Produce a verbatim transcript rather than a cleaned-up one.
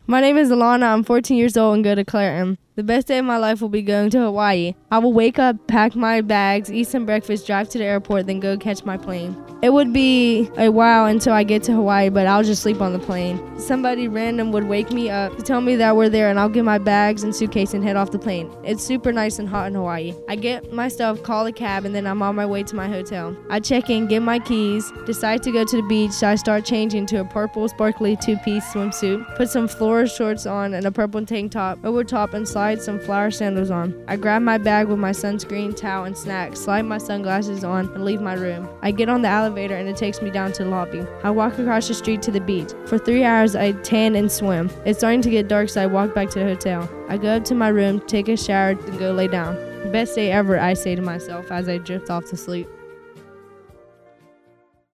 My name is Alana. I'm fourteen years old and go to Clareton. The best day of my life will be going to Hawaii. I will wake up, pack my bags, eat some breakfast, drive to the airport, then go catch my plane. It would be a while until I get to Hawaii, but I'll just sleep on the plane. Somebody random would wake me up to tell me that we're there, and I'll get my bags and suitcase and head off the plane. It's super nice and hot in Hawaii. I get my stuff, call a cab, and then I'm on my way to my hotel. I check in, get my keys, decide to go to the beach, so I start changing to a purple sparkly two-piece swimsuit, put some floral shorts on and a purple tank top over top, and slide some flower sandals on. I grab my bag with my sunscreen, towel, and snacks, slide my sunglasses on, and leave my room. I get on the elevator and it takes me down to the lobby. I walk across the street to the beach. For three hours I tan and swim. It's starting to get dark, so I walk back to the hotel. I go up to my room, take a shower, and go lay down. Best day ever, I say to myself as I drift off to sleep.